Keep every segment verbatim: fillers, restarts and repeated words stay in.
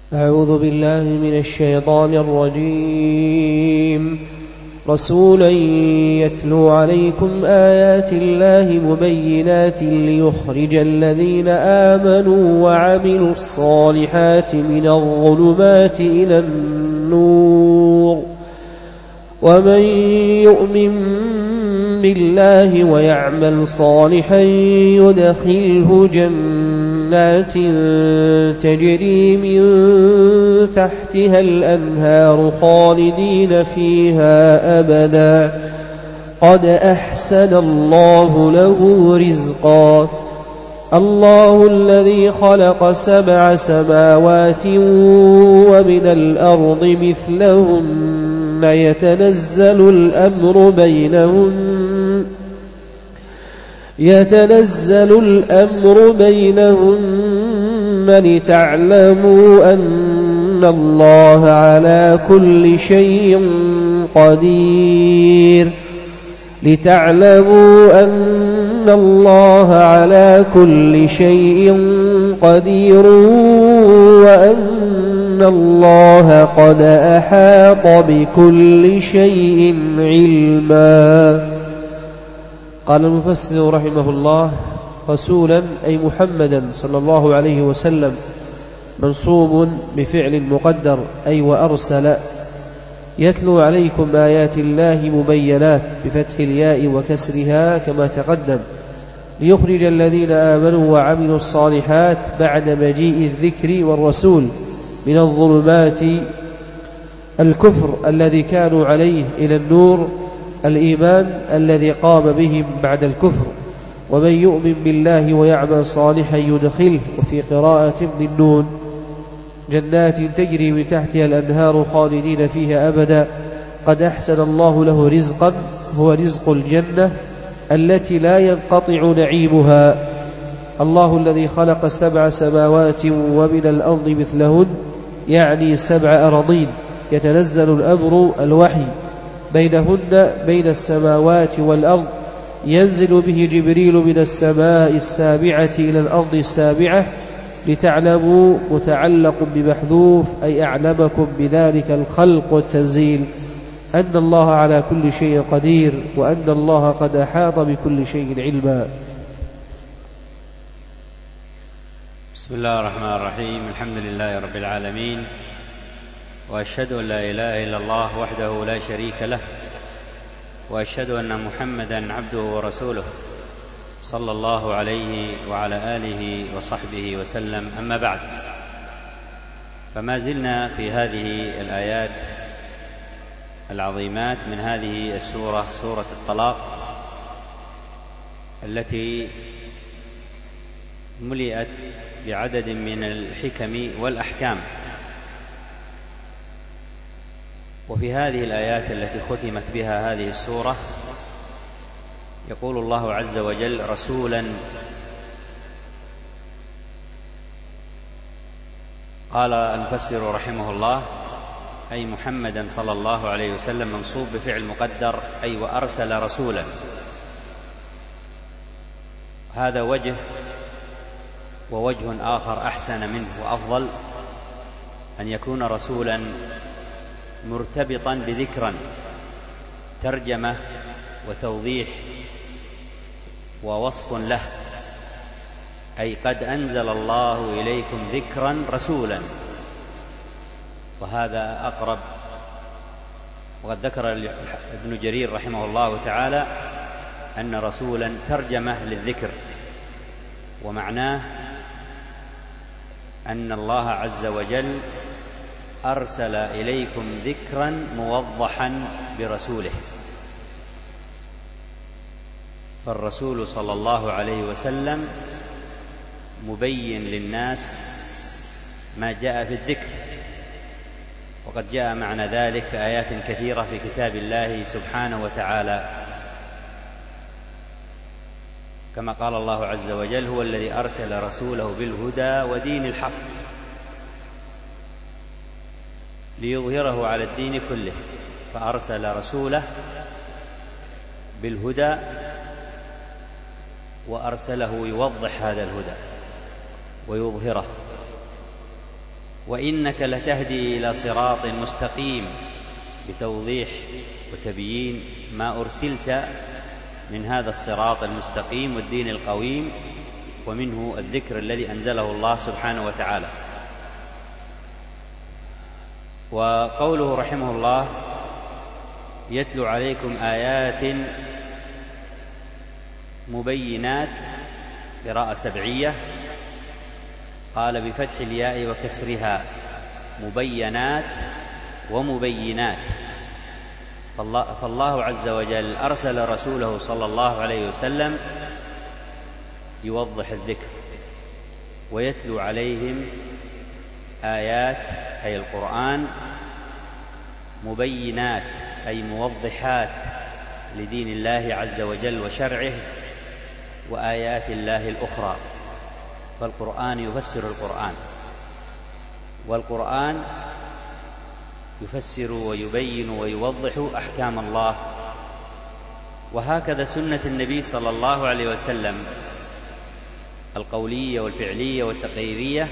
أعوذ بالله من الشيطان الرجيم. رسولا يتلو عليكم آيات الله مبينات ليخرج الذين آمنوا وعملوا الصالحات من الظلمات إلى النور، ومن يؤمن بالله ويعمل صالحا يدخله جنات تجري من تحتها الأنهار خالدين فيها أبدا، قد أحسن الله له رزقا. الله الذي خلق سبع سماوات ومن الأرض مثلهن يتنزل الأمر بينهن يتنزل الأمر بينهن لتعلموا أن الله على كل شيء قدير لتعلموا أن الله على كل شيء قدير وأن الله قد أحاط بكل شيء علما. قال المفسر رحمه الله: رسولا أي محمدا صلى الله عليه وسلم، منصوب بفعل مقدر أي وأرسل، يتلو عليكم آيات الله مبينات بفتح الياء وكسرها كما تقدم، ليخرج الذين آمنوا وعملوا الصالحات بعد مجيء الذكر والرسول من الظلمات الكفر الذي كانوا عليه إلى النور الإيمان الذي قام بهم بعد الكفر. ومن يؤمن بالله ويعمل صالحا يدخله، وفي قراءة بالنون، جنات تجري من تحتها الأنهار خالدين فيها أبدا، قد أحسن الله له رزقا، هو رزق الجنة التي لا ينقطع نعيمها. الله الذي خلق سبع سماوات ومن الأرض مثلهن، يعني سبع أراضين، يتنزل الأمر الوحي بينهن بين السماوات والأرض، ينزل به جبريل من السماء السابعة إلى الأرض السابعة، لتعلموا متعلق بمحذوف أي أعلمكم بذلك الخلق والتنزيل، أن الله على كل شيء قدير، وأن الله قد أحاط بكل شيء علما. بسم الله الرحمن الرحيم. الحمد لله رب العالمين، وأشهد أن لا إله إلا الله وحده لا شريك له، وأشهد أن محمدا عبده ورسوله صلى الله عليه وعلى آله وصحبه وسلم. أما بعد، فما زلنا في هذه الآيات العظيمات من هذه السورة، سورة الطلاق، التي ملئت بعدد من الحكم والأحكام. وفي هذه الآيات التي ختمت بها هذه السورة يقول الله عز وجل: رسولا. قال المفسر رحمه الله: أي محمدا صلى الله عليه وسلم، منصوب بفعل مقدر أي وأرسل رسولا. هذا وجه، ووجه آخر أحسن منه وأفضل، أن يكون رسولا مرتبطا بذكرا، ترجمة وتوضيح ووصف له، أي قد أنزل الله إليكم ذكرا رسولا. وهذا أقرب. وقد ذكر ابن جرير رحمه الله تعالى أن رسولا ترجمة للذكر، ومعناه أن الله عز وجل أرسل إليكم ذكرا موضحا برسوله. فالرسول صلى الله عليه وسلم مبين للناس ما جاء في الذكر، وقد جاء معنى ذلك في آيات كثيرة في كتاب الله سبحانه وتعالى، كما قال الله عز وجل: هو الذي أرسل رسوله بالهدى ودين الحق ليظهره على الدين كله. فأرسل رسوله بالهدى، وأرسله يوضح هذا الهدى ويظهره. وإنك لتهدي إلى صراط مستقيم، بتوضيح وتبيين ما أرسلت من هذا الصراط المستقيم والدين القويم، ومنه الذكر الذي أنزله الله سبحانه وتعالى. وقوله رحمه الله يتلو عليكم آيات مبينات، قراءة سبعية، قال بفتح الياء وكسرها، مبينات ومبينات. فالله, فالله عز وجل أرسل رسوله صلى الله عليه وسلم يوضح الذكر ويتلو عليهم آيات أي القرآن، مبينات أي موضحات لدين الله عز وجل وشرعه وآيات الله الأخرى. فالقرآن يفسر القرآن، والقرآن يفسر ويبين ويوضح أحكام الله. وهكذا سنة النبي صلى الله عليه وسلم القولية والفعلية والتقريرية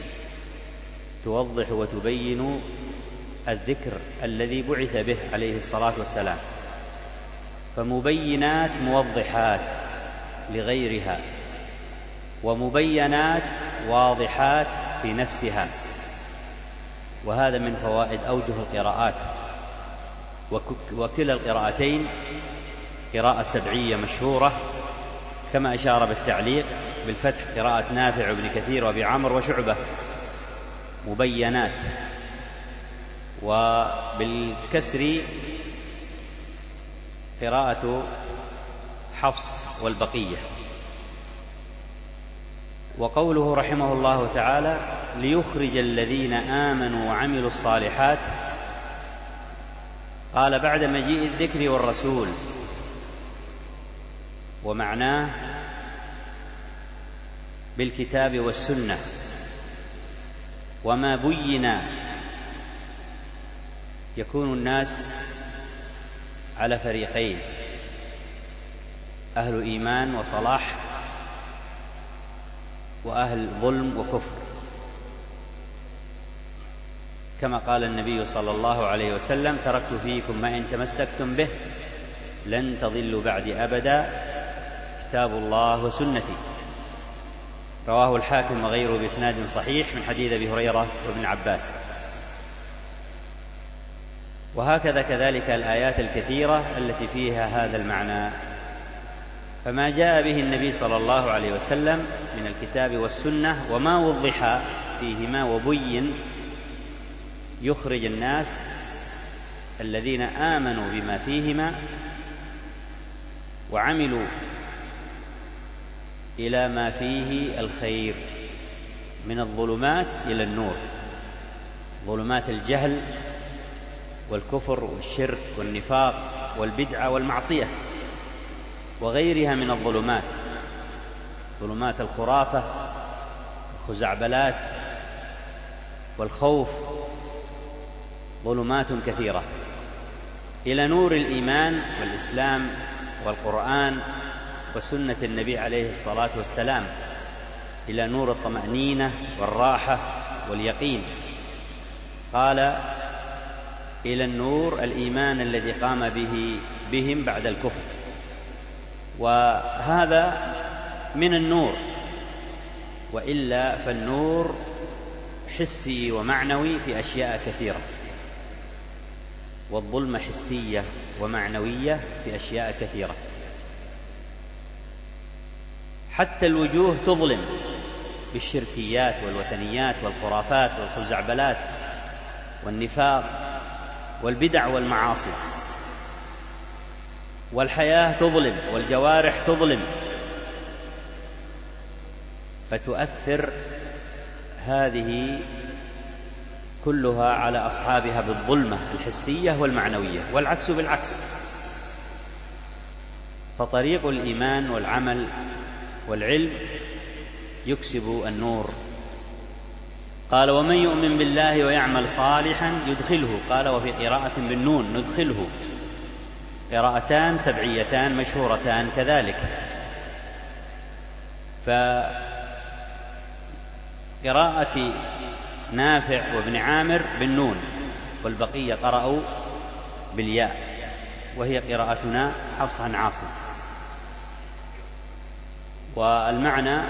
توضح وتبين الذكر الذي بعث به عليه الصلاة والسلام. فمبينات موضحات لغيرها، ومبينات واضحات في نفسها. وهذا من فوائد أوجه القراءات، وكلا القراءتين قراءة سبعية مشهورة، كما أشار بالتعليق بالفتح قراءة نافع وابن كثير وابي عمرو وشعبة، مبينات، وبالكسر قراءة حفص والبقية. وقوله رحمه الله تعالى ليخرج الذين آمنوا وعملوا الصالحات، قال بعد مجيء الذكر والرسول، ومعناه بالكتاب والسنة. وما بين يكون الناس على فريقين: أهل إيمان وصلاح، وأهل ظلم وكفر، كما قال النبي صلى الله عليه وسلم تركت فيكم ما إن تمسكتم به لن تضلوا بعد أبدا، كتاب الله وسنتي. رواه الحاكم وغيره بإسناد صحيح من حديث أبي هريرة وابن عباس. وهكذا كذلك الآيات الكثيرة التي فيها هذا المعنى. فما جاء به النبي صلى الله عليه وسلم من الكتاب والسنة وما وضح فيهما وبين يخرج الناس الذين آمنوا بما فيهما وعملوا إلى ما فيه الخير من الظلمات إلى النور، ظلمات الجهل والكفر والشرك والنفاق والبدعة والمعصية وغيرها من الظلمات، ظلمات الخرافة والخزعبلات والخوف، ظلمات كثيرة، إلى نور الإيمان والإسلام والقرآن وسنة النبي عليه الصلاة والسلام، إلى نور الطمأنينة والراحة واليقين. قال إلى النور الإيمان الذي قام به بهم بعد الكفر، وهذا من النور، وإلا فالنور حسي ومعنوي في أشياء كثيرة، والظلمة حسية ومعنوية في أشياء كثيرة. حتى الوجوه تظلم بالشركيات والوثنيات والخرافات والخزعبلات والنفاق والبدع والمعاصي، والحياة تظلم والجوارح تظلم، فتؤثر هذه كلها على أصحابها بالظلمة الحسية والمعنوية، والعكس بالعكس. فطريق الإيمان والعمل والعلم يكسب النور. قال ومن يؤمن بالله ويعمل صالحا يدخله، قال وفي قراءة بالنون ندخله، قراءتان سبعيتان مشهورتان كذلك. فقراءة نافع وابن عامر بالنون، والبقية قرأوا بالياء، وهي قراءتنا حفص عن عاصم. والمعنى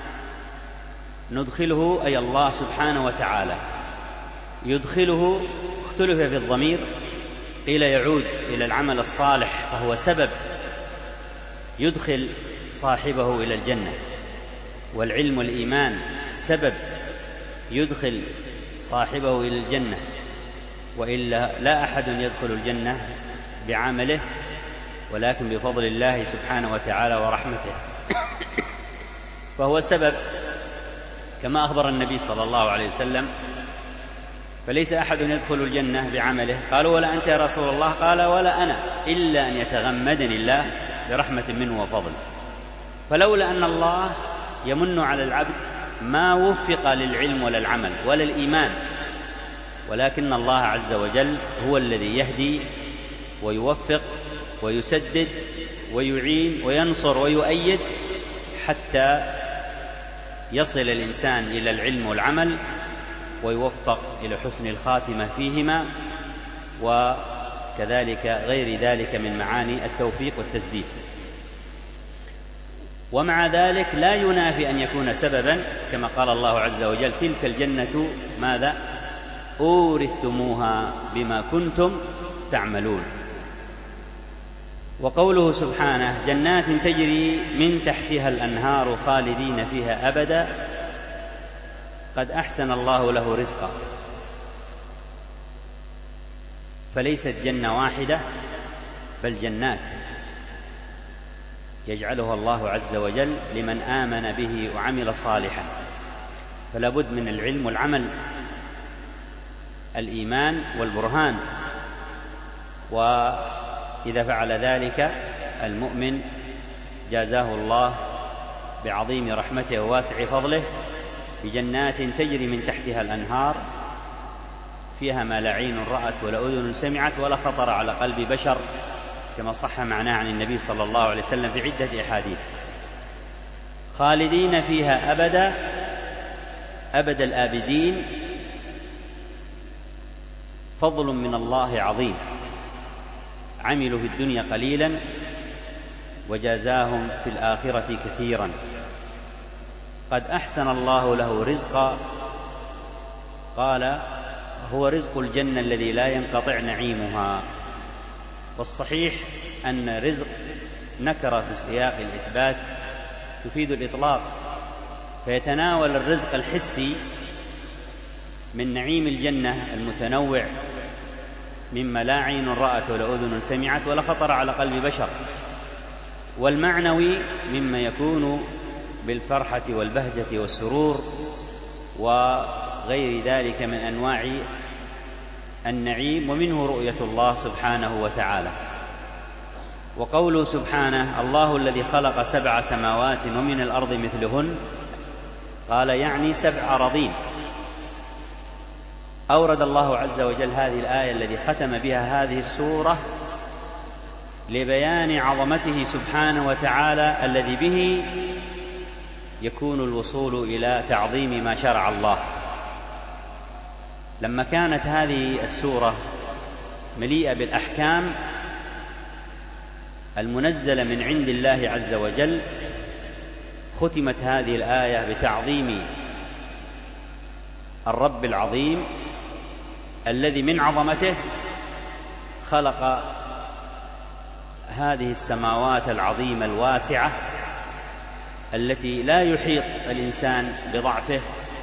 ندخله أي الله سبحانه وتعالى، يدخله اختلف في الضمير، قيل يعود إلى العمل الصالح فهو سبب يدخل صاحبه إلى الجنة، والعلم والإيمان سبب يدخل صاحبه إلى الجنة، وإلا لا أحد يدخل الجنة بعمله، ولكن بفضل الله سبحانه وتعالى ورحمته. فهو سبب كما أخبر النبي صلى الله عليه وسلم: فليس أحد يدخل الجنة بعمله. قالوا: ولا أنت يا رسول الله؟ قال: ولا أنا، إلا أن يتغمدني الله برحمة منه وفضل. فلولا أن الله يمن على العبد ما وفق للعلم ولا العمل ولا الإيمان، ولكن الله عز وجل هو الذي يهدي ويوفق ويسدد ويعين وينصر ويؤيد حتى يصل الإنسان إلى العلم والعمل ويوفق إلى حسن الخاتمة فيهما، وكذلك غير ذلك من معاني التوفيق والتسديد. ومع ذلك لا ينافي أن يكون سببا، كما قال الله عز وجل: تلك الجنة ماذا أورثتموها بما كنتم تعملون. وقوله سبحانه: جنات تجري من تحتها الأنهار خالدين فيها أبدا قد أحسن الله له رزقا. فليست جنة واحدة بل جنات يجعلها الله عز وجل لمن آمن به وعمل صالحا. فلا بد من العلم والعمل، الإيمان والبرهان، وإذا فعل ذلك المؤمن جازاه الله بعظيم رحمته وواسع فضله بجنات تجري من تحتها الأنهار فيها ما لا عين رأت ولا أذن سمعت ولا خطر على قلب بشر، كما صح معناه عن النبي صلى الله عليه وسلم في عدة أحاديث. خالدين فيها أبدا، أبد الآبدين، فضل من الله عظيم. عملوا في الدنيا قليلا وجازاهم في الآخرة كثيرا. قد أحسن الله له رزقا، قال: هو رزق الجنة الذي لا ينقطع نعيمها. والصحيح أن رزق نكرة في سياق الإثبات تفيد الإطلاق، فيتناول الرزق الحسي من نعيم الجنة المتنوع مما لا عين رأت ولا أذن سمعت ولا خطر على قلب بشر، والمعنوي مما يكون بالفرحة والبهجة والسرور وغير ذلك من أنواع النعيم، ومنه رؤية الله سبحانه وتعالى. وقوله سبحانه: الله الذي خلق سبع سماوات ومن الأرض مثلهن، قال يعني سبع أراضين. أورد الله عز وجل هذه الآية التي ختم بها هذه السورة لبيان عظمته سبحانه وتعالى الذي به يكون الوصول إلى تعظيم ما شرع الله. لما كانت هذه السورة مليئة بالأحكام المنزلة من عند الله عز وجل، ختمت هذه الآية بتعظيم الرب العظيم الذي من عظمته خلق هذه السماوات العظيمة الواسعة التي لا يحيط الإنسان بضعفه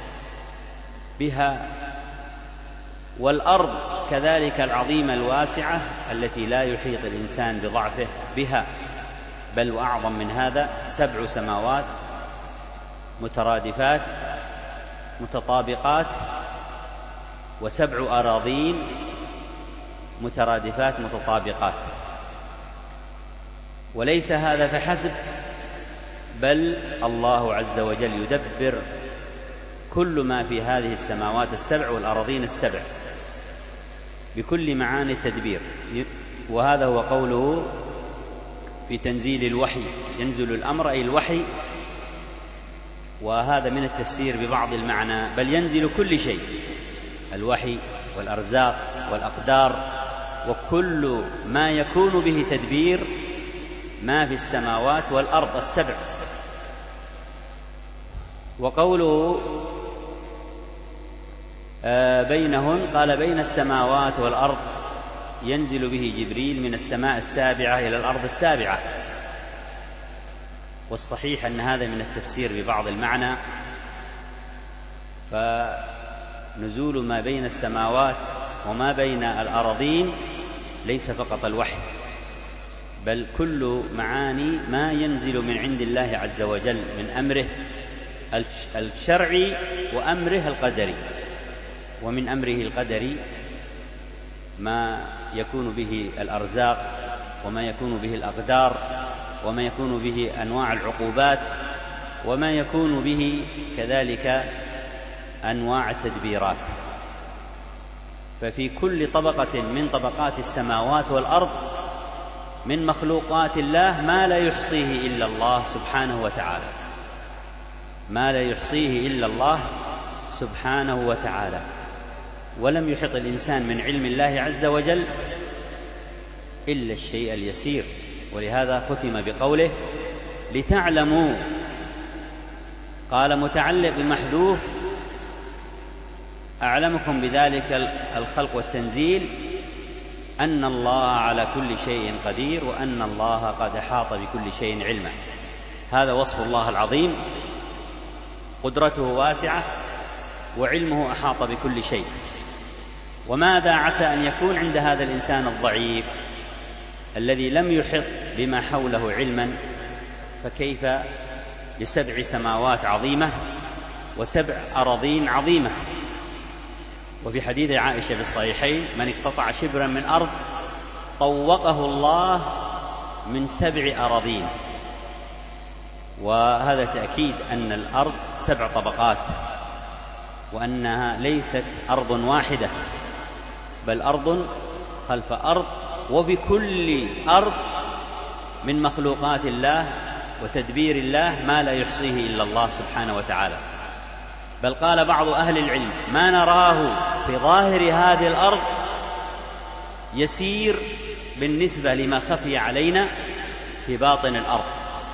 بها، والأرض كذلك العظيمة الواسعة التي لا يحيط الإنسان بضعفه بها، بل وأعظم من هذا: سبع سماوات مترادفات متطابقات، وسبع أراضين مترادفات متطابقات. وليس هذا فحسب، بل الله عز وجل يدبر كل ما في هذه السماوات السبع والأراضين السبع بكل معاني التدبير. وهذا هو قوله في تنزيل الوحي: ينزل الأمر أي الوحي وهذا من التفسير ببعض المعنى، بل ينزل كل شيء، الوحي والأرزاق والأقدار وكل ما يكون به تدبير ما في السماوات والأرض السبع. وقوله بينهن قال بين السماوات والأرض ينزل به جبريل من السماء السابعة إلى الأرض السابعة. والصحيح أن هذا من التفسير ببعض المعنى، فنزول ما بين السماوات وما بين الأراضين ليس فقط الوحي، بل كل معاني ما ينزل من عند الله عز وجل من أمره الشرعي وأمره القدري. ومن أمره القدري ما يكون به الأرزاق، وما يكون به الأقدار، وما يكون به أنواع العقوبات، وما يكون به كذلك أنواع التدبيرات. ففي كل طبقة من طبقات السماوات والأرض من مخلوقات الله ما لا يحصيه إلا الله سبحانه وتعالى، ما لا يحصيه إلا الله سبحانه وتعالى. ولم يحط الإنسان من علم الله عز وجل إلا الشيء اليسير. ولهذا ختم بقوله لتعلموا، قال متعلق بمحذوف أعلمكم بذلك الخلق والتنزيل أن الله على كل شيء قدير وأن الله قد أحاط بكل شيء علما. هذا وصف الله العظيم، قدرته واسعة وعلمه أحاط بكل شيء. وماذا عسى أن يكون عند هذا الإنسان الضعيف الذي لم يحط بما حوله علما، فكيف بسبع سماوات عظيمة وسبع أراضين عظيمة. وفي حديث عائشة في الصحيحين من اقتطع شبرا من أرض طوقه الله من سبع أراضين. وهذا تأكيد أن الأرض سبع طبقات، وأنها ليست أرض واحدة، بل أرض خلف أرض، وفي كل أرض من مخلوقات الله وتدبير الله ما لا يحصيه إلا الله سبحانه وتعالى. بل قال بعض أهل العلم ما نراه في ظاهر هذه الأرض يسير بالنسبة لما خفي علينا في باطن الأرض،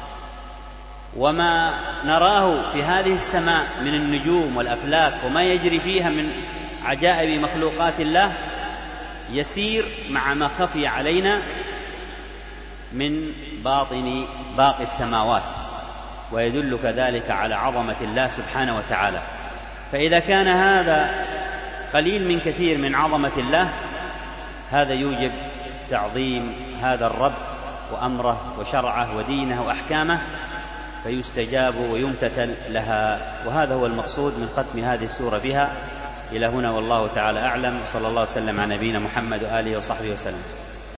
وما نراه في هذه السماء من النجوم والأفلاك وما يجري فيها من عجائب مخلوقات الله يسير مع ما خفي علينا من باطن باقي السماوات، ويدل كذلك على عظمة الله سبحانه وتعالى. فإذا كان هذا قليل من كثير من عظمة الله، هذا يوجب تعظيم هذا الرب وأمره وشرعه ودينه وأحكامه، فيستجاب ويمتثل لها. وهذا هو المقصود من ختم هذه السورة بها. إلى هنا والله تعالى أعلم، صلى الله وسلم على نبينا محمد وآله وصحبه وسلم.